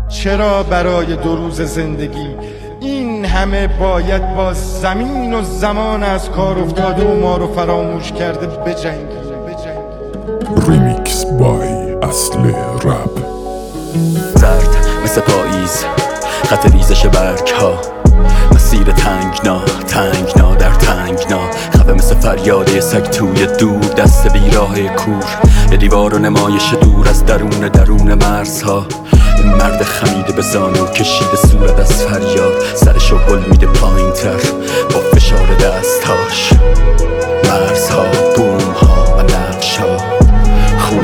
چرا برای 2 روز زندگی این همه باید با زمین و زمان از کار افتاده و ما رو فراموش کرده بجنگی؟ ریمیکس بای اصل رپ. زرد مثل پاییز، خط ریزش برگ ها، مسیر تنگنا در تنگنا، خفه مثل فریاده سگ توی دور، دست بیراه کور، یه دیوار و نمایش دور از درون مرزها. این مرد خمیده به زانو کشیده صورت از فریاد، سرشو هل میده پایین تر با فشار دستاش. مرزها، بوم ها و نقش ها، خون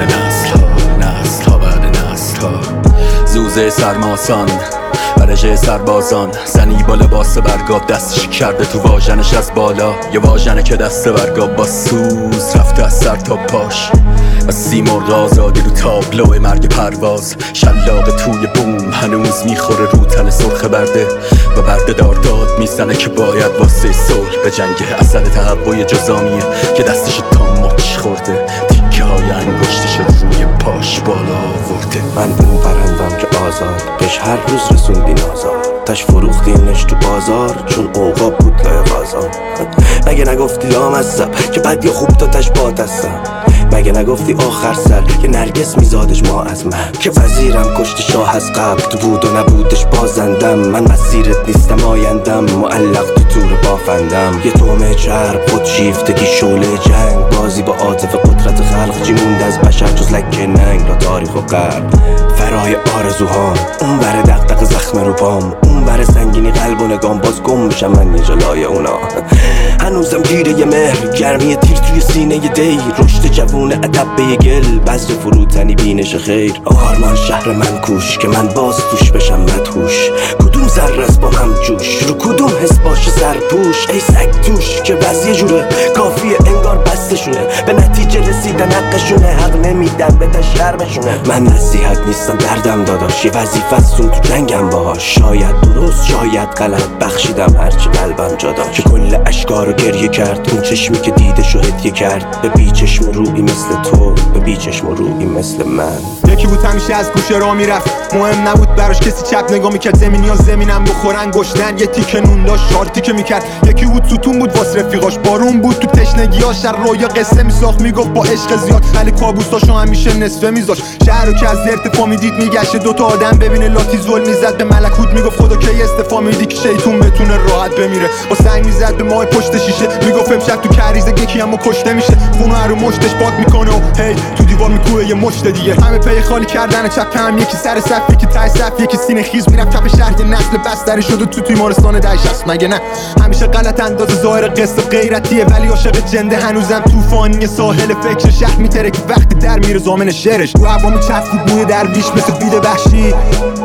نسل ها بعد نسل ها. زوزه سرماسان برژه سربازان، زنی با لباس برگاب دستش کرده تو واژنش از بالا، یه واژنه که دست برگاب با سوز رفته از سر تا پاش. و سیمرغ آزادی رو تابلو مرگ پرواز، شلاق توی بوم هنوز میخوره رو تن سرخ برده و برده داد میزنه که باید واسه صلح به جنگه. اثر تهوع جزامیه که دستش تا مچ خورده، تیکه های انگشتش روی پاش بالا آورده. من اون پرندم که آزاد بهش هر روز رسوندی نازار، تش فروختینش تو بازار چون اوقاب بود لای غازان. مگه نگفتی لامصب که بد یا خوب تا تش باد هستم؟ مگه نگفتی آخر سر که نرگس میزادش ما از من؟ که وزیرم کشت شاه از قبل تو بود و نبودش بازندم. من مسیرت نیستم آیندم، معلق تو تور بافندم. یه تومه چرب خود شیفتگی شعله جنگ، بازی با عاطفه قدرت خلق، چی مونده از بشر جز لکه ننگ را تاریخ و غرب. فرای آرزوهام اون بره دغدغه زخم رو پام، اون بره سنگینی قلب و نگام، باز گم میشم من یه جلای اونا. هنوزم گیره یه مهر، گرمی تیر توی سینه یه دی، رشد جوون ادب به یه گل، بذر فروتنی بینش خیر. آرمان شهر من کوش که من باز توش بشم مدهوش، کدوم ذره است با هم جوش، رو کدوم حس باشه سرپوش. ای سگ توش که بس یه جوره کافیه انگار بستشونه، به نتیجه رسیدن حقشونه، حق نمیدن به شرمشونه. من نصیحت نیستم دردم داداش، یه وظیفه استون تو جنگم باهاش، شاید درست شاید غلط، بخشیدم هرچی قلبم جا داشت. که کل اشکارو گریه کرد اون چشمی که دیدشو هدیه کرد، به بی چشم روی مثل تو، به بی چشم روی مثل من. یکی بود همیشه از گوشه راه میرفت، مهم نبود براش کسی چپ نگاه میکرد، زمینی ها زمینم بخورن گشتن، یه تیکه نون داشت 4 تیکه میکرد. یکی بود ستون بود واس رفیقاش، بارون بود تو تشنگیاش، در رویا قصه میساخت میگفت با عشق زیاد، ولی کابوساشو همیشه نصفه میذاش. شهرو که از ارتفاع میدید میگشت، 2 تا آدم ببینه لاتی زل میزد، به ملکوت میگفت خدا کی استفا میدی که شیطون بتونه راحت بمیره. با سنگ میزد به ماه پشت شیشه، میگفت امشب تو کریزه یکی اما کشته میشه، خونه رو مشتش پاک میکنه و هی تو دیوار میکوبه یه مشت دیگه. همه پی خالی کردن چپ هم، یکی سر صف یکی ته صف، یکی سینه خیز میرفت کف شهر، یه نسل بستری شده تو تیمارستان 1060. مگه نه همیشه غلط انداز ظاهر قصه غیرتیه، ولی عاشق جنده هنوزم طوفانی ساحل فکر شهر میتره که وقتی در میره زامن شعرش. رو هوا میچرخید موی درویش مثل بید وحشی،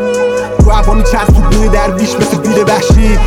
رو هوا میچرخید موی درویش مثل بید وحشی.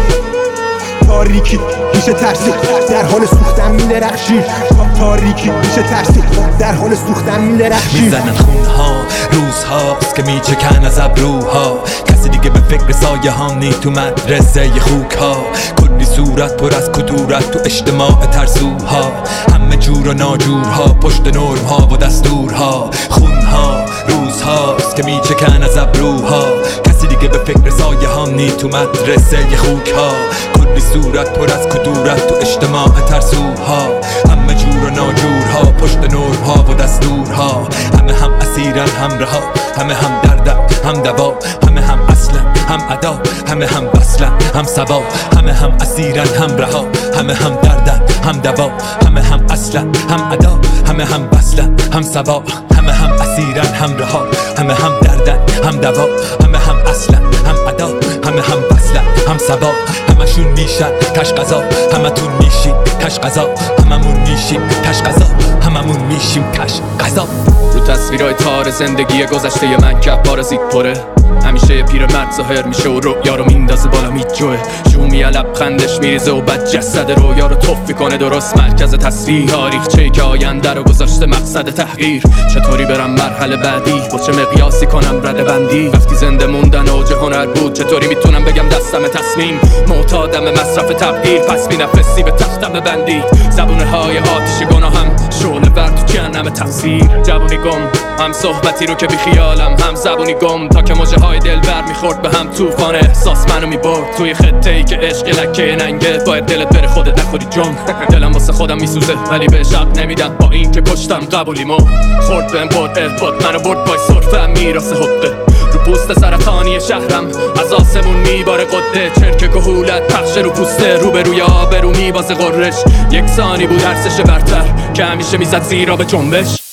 تاریکی میشه ترسید در حال سوختن میدرخشی، تاریکی میشه ترسید در حال سوختن میدرخشی. میزنن خونها روزهاست که میچکن از ابروها، کسی دیگه به فکر سایه ها نی تو مدرسه خوک ها. کلی صورت پر از کدورت تو اجتماع ترسوها، همه جور و ناجورها پشت نرم ها و دستورها. خونها روزهاست که میچکن از ابروها، کسی دیگه به فکر سایه ها نی تو مدرسه خوک ها. کلی صورت پر از کدورت تو اجتماع ترسوها، همه جور و ناجورها پشت نرم ها و دستورها. همه هم اسیرن هم رها، همه هم دردن هم دوا، همه هم اصلا هم ادا، همه هم وصلن هم سوا. همه هم اسیرن هم رها، همه هم دردن هم دوا، همه هم اصلا هم ادا، همه هم وصلن هم سوا. همه هم اسیرن هم رها، همه هم دردن هم دوا، همه هم اصلا هم ادا، همه هم وصلن هم سوا. همشون میشن کش قضا، همتون میشین کش قضا، هممون میشیم کش قضا، هممون میشیم کش قضا. رو تصویرهای تار زندگی گذشته من که پارازیت پره، همیشه یه پیرمرد ظاهر میشه و رویا رو میندازه بالا میجوه، شومی لبخندش میریزه و بعد جسد رویا رو تف میکنه درست مرکز تصویر. تاریخچه‌ای که آینده رو گذاشته مقصد تحقیر، چطوری برم مرحله بعدی، با چه مقیاسی کنم رده بندی. وقتی زنده موندن اوج هنر بود، چطوری میتونم بگم دستم تصمیم، معتادم مصرف تبدیل، پس بی نفسی به تختم ببندید. زبونه های آتش گناهم شعله ور تو جهنم تفسیر. جوونی گم هم صحبتی رو که بی خیالم، هم زبونی گم تا که موجه های دل بر میخورد به هم طوفان احساس منو میبرد توی خطه ای که عشق لکه ننگه. باید دلت بره خودت نخوری جم. دلم واسه خودم میسوزه ولی بهش حق نمیدم، با این که کشتم قبولیمو خورد بهم قرعه منو برد پای سرفه میراث حقه. رو پوست سرطانی شهرم از آسمون میباره قده، چرک کهولت پخش رو پوسته، رو به روی آب رو میبازه قرش. یک ثانی بود ارزش برتر که همیشه میزد زیرا به جنبش.